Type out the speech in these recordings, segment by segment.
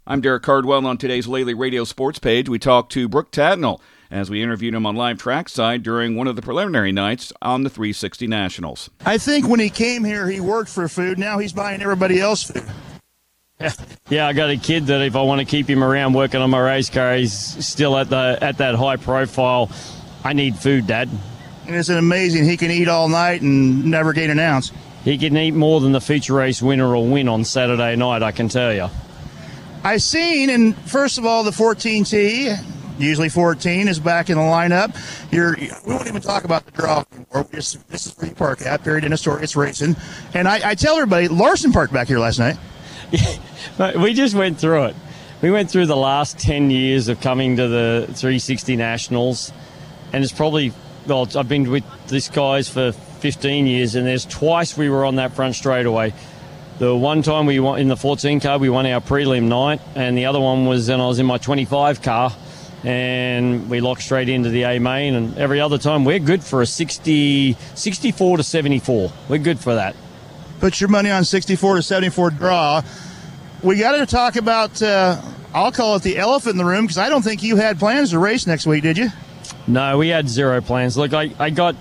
I'm Derek Cardwell. On today's Lely Radio Sports page, we talked to Brooke Tatnall as we interviewed him on live trackside during one of the preliminary nights on the 360 Nationals. I think when he came here, he worked for food. Now he's buying everybody else food. Yeah, I got a kid that if I want to keep him around working on my race car, he's still at that high profile. I need food, Dad. And isn't it amazing? He can eat all night and never gain an ounce. He can eat more than the feature race winner will win on Saturday night, I can tell you. I seen, and first of all, the 14T, usually 14, is back in the lineup. We won't even talk about the draw anymore. This is where you park at, period, in a store. It's racing. And I tell everybody, Larson parked back here last night. We just went through it. We went through the last 10 years of coming to the 360 Nationals, and it's probably, well, I've been with these guys for 15 years, and there's twice we were on that front straightaway. The one time we won in the 14 car, we won our prelim night, and the other one was when I was in my 25 car, and we locked straight into the A main. And every other time, we're good for a 64 to 74. We're good for that. Put your money on 64 to 74 draw. We got to talk about, I'll call it the elephant in the room, because I don't think you had plans to race next week, did you? No, we had zero plans. Look, I got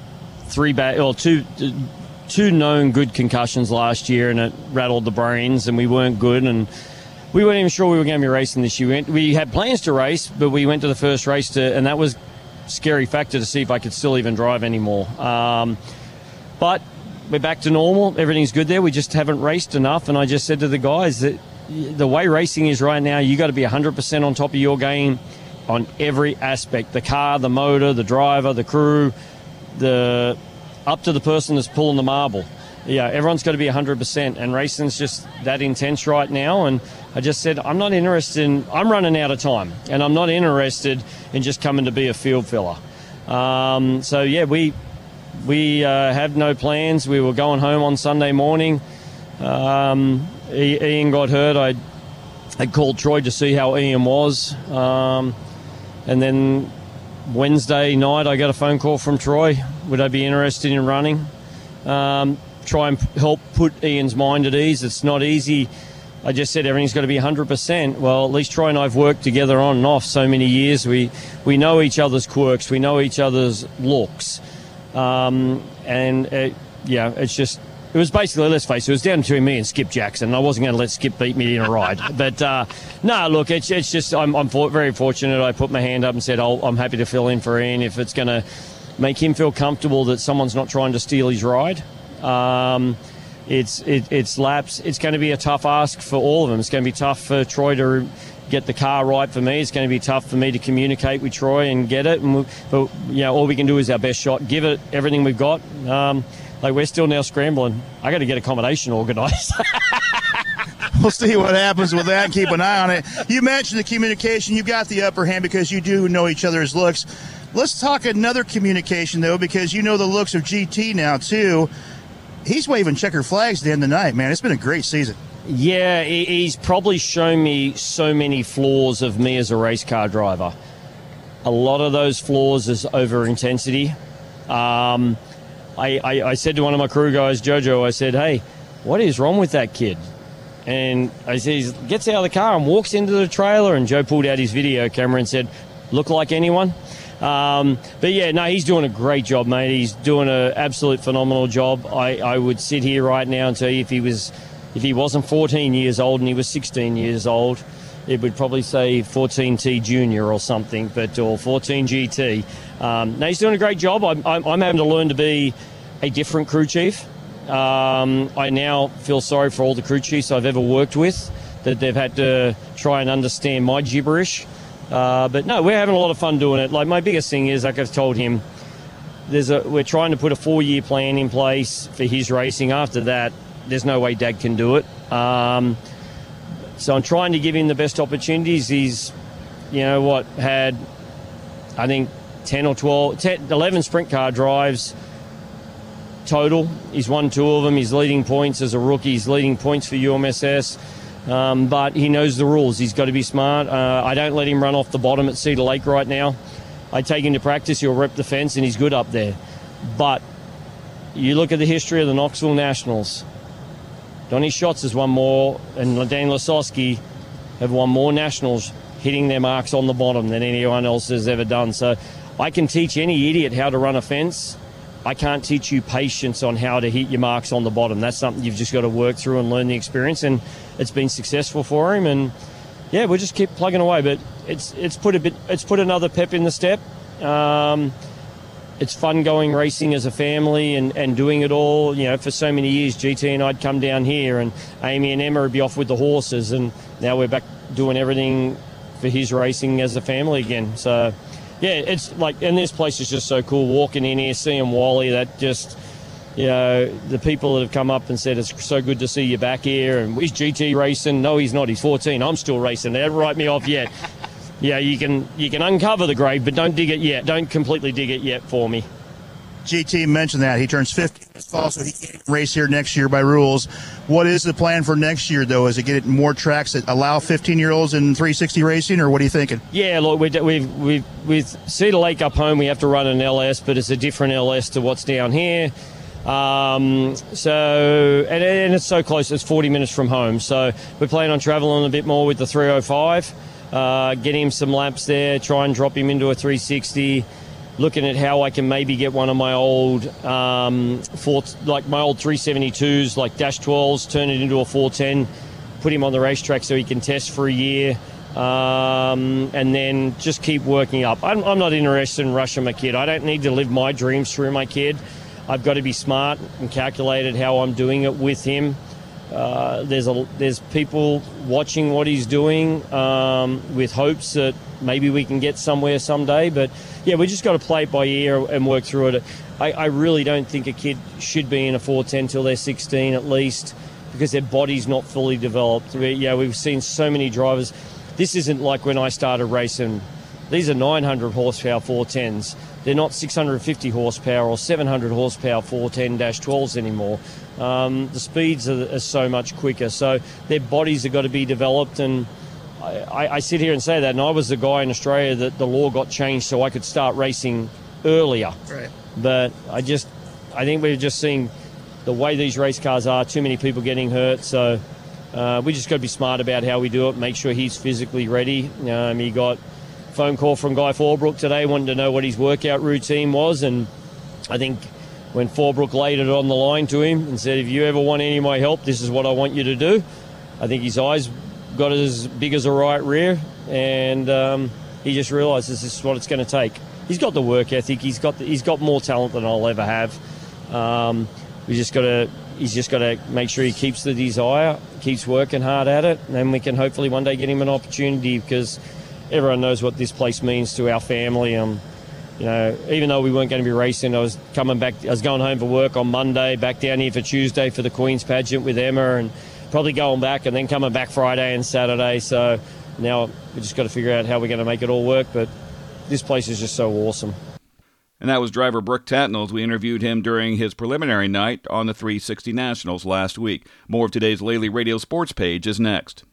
two known good concussions last year, and it rattled the brains, and we weren't good, and we weren't even sure we were going to be racing this year. We had plans to race, but we went to the first race and that was a scary factor to see if I could still even drive anymore. But we're back to normal. Everything's good there. We just haven't raced enough, and I just said to the guys that the way racing is right now, you got to be 100% on top of your game on every aspect: the car, the motor, the driver, the crew, up to the person that's pulling the marble. Yeah, everyone's got to be 100%, and racing's just that intense right now. And I just said, I'm running out of time, and I'm not interested in just coming to be a field filler. So yeah, we have no plans. We were going home on Sunday morning. Ian got hurt. I called Troy to see how Ian was, and then Wednesday night, I got a phone call from Troy. Would I be interested in running? Try and help put Ian's mind at ease. It's not easy. I just said everything's got to be 100%. Well, at least Troy and I have worked together on and off so many years. We know each other's quirks. We know each other's looks. It's just... It was basically, let's face it, it was down between me and Skip Jackson. I wasn't going to let Skip beat me in a ride. But, no, look, it's just I'm very fortunate. I put my hand up and said, I'm happy to fill in for Ian if it's going to make him feel comfortable that someone's not trying to steal his ride. It's laps. It's going to be a tough ask for all of them. It's going to be tough for Troy to get the car right for me. It's going to be tough for me to communicate with Troy and get it. But all we can do is our best shot, give it everything we've got. We're still now scrambling. I got to get accommodation organised. We'll see what happens with that and keep an eye on it. You mentioned the communication. You got the upper hand because you do know each other's looks. Let's talk another communication, though, because you know the looks of GT now, too. He's waving checker flags at the end of the night, man. It's been a great season. Yeah, he's probably shown me so many flaws of me as a race car driver. A lot of those flaws is over-intensity. I said to one of my crew guys, Jojo, I said, hey, what is wrong with that kid? And I said, he gets out of the car and walks into the trailer, and Joe pulled out his video camera and said, look like anyone? He's doing a great job, mate. He's doing an absolute phenomenal job. I would sit here right now and tell you if he wasn't 14 years old and he was 16 years old, it would probably say 14T Junior or something, or 14 GT. He's doing a great job. I'm having to learn to be a different crew chief. I now feel sorry for all the crew chiefs I've ever worked with, that they've had to try and understand my gibberish. But no, we're having a lot of fun doing it. Like, my biggest thing is, like I've told him, we're trying to put a 4-year plan in place for his racing. After that, there's no way Dad can do it. So I'm trying to give him the best opportunities. He's, had, I think, 11 sprint car drives total. He's won 2 of them. He's leading points as a rookie. He's leading points for UMSS. But he knows the rules. He's got to be smart. I don't let him run off the bottom at Cedar Lake right now. I take him to practice. He'll rep the fence, and he's good up there. But you look at the history of the Knoxville Nationals. Donnie Schatz has won more, and Dan Lasowski have won more nationals hitting their marks on the bottom than anyone else has ever done. So I can teach any idiot how to run a fence. I can't teach you patience on how to hit your marks on the bottom. That's something you've just got to work through and learn the experience, and it's been successful for him. And yeah, we'll just keep plugging away. But it's put another pep in the step. It's fun going racing as a family and doing it all. You know, for so many years, GT and I'd come down here, and Amy and Emma would be off with the horses, and now we're back doing everything for his racing as a family again. So yeah, it's like, and this place is just so cool. Walking in here, seeing Wally, that just, you know, the people that have come up and said it's so good to see you back here. And is GT racing? No, he's not. He's 14. I'm still racing. They haven't write me off yet. Yeah, you can uncover the grave, but don't dig it yet. Don't completely dig it yet for me. GT mentioned that he turns 50 this fall, so he can't race here next year by rules. What is the plan for next year, though? Is it get more tracks that allow 15-year-olds in 360 racing, or what are you thinking? Yeah, look, we've with Cedar Lake up home, we have to run an LS, but it's a different LS to what's down here. And it's so close. It's 40 minutes from home, so we're planning on traveling a bit more with the 305. Get him some laps there, try and drop him into a 360. Looking at how I can maybe get one of my old my old 372s, like Dash 12s, turn it into a 410, put him on the racetrack so he can test for a year, and then just keep working up. I'm not interested in rushing my kid. I don't need to live my dreams through my kid. I've got to be smart and calculated how I'm doing it with him. There's people watching what he's doing with hopes that maybe we can get somewhere someday. But yeah, we just got to play it by ear and work through it. I really don't think a kid should be in a 410 till they're 16 at least, because their body's not fully developed. We've seen so many drivers. This isn't like when I started racing. These are 900 horsepower 410s. They're not 650 horsepower or 700 horsepower 410-12s anymore. The speeds are so much quicker. So their bodies have got to be developed. And I sit here and say that. And I was the guy in Australia that the law got changed so I could start racing earlier. Right. But I think we're just seeing the way these race cars are, too many people getting hurt. So we just got to be smart about how we do it, make sure he's physically ready. He got a phone call from Guy Forbrook today, wanting to know what his workout routine was. And I think when Forbrook laid it on the line to him and said, if you ever want any of my help, this is what I want you to do. I think his eyes got as big as a right rear, and he just realised this is what it's going to take. He's got the work ethic. He's got more talent than I'll ever have. He's just got to make sure he keeps the desire, keeps working hard at it, and then we can hopefully one day get him an opportunity, because everyone knows what this place means to our family. Even though we weren't going to be racing, I was going home for work on Monday, back down here for Tuesday for the Queen's Pageant with Emma, and probably going back and then coming back Friday and Saturday. So now we just got to figure out how we're going to make it all work. But this place is just so awesome. And that was driver Brooke Tatnall as we interviewed him during his preliminary night on the 360 Nationals last week. More of today's Lely Radio Sports page is next.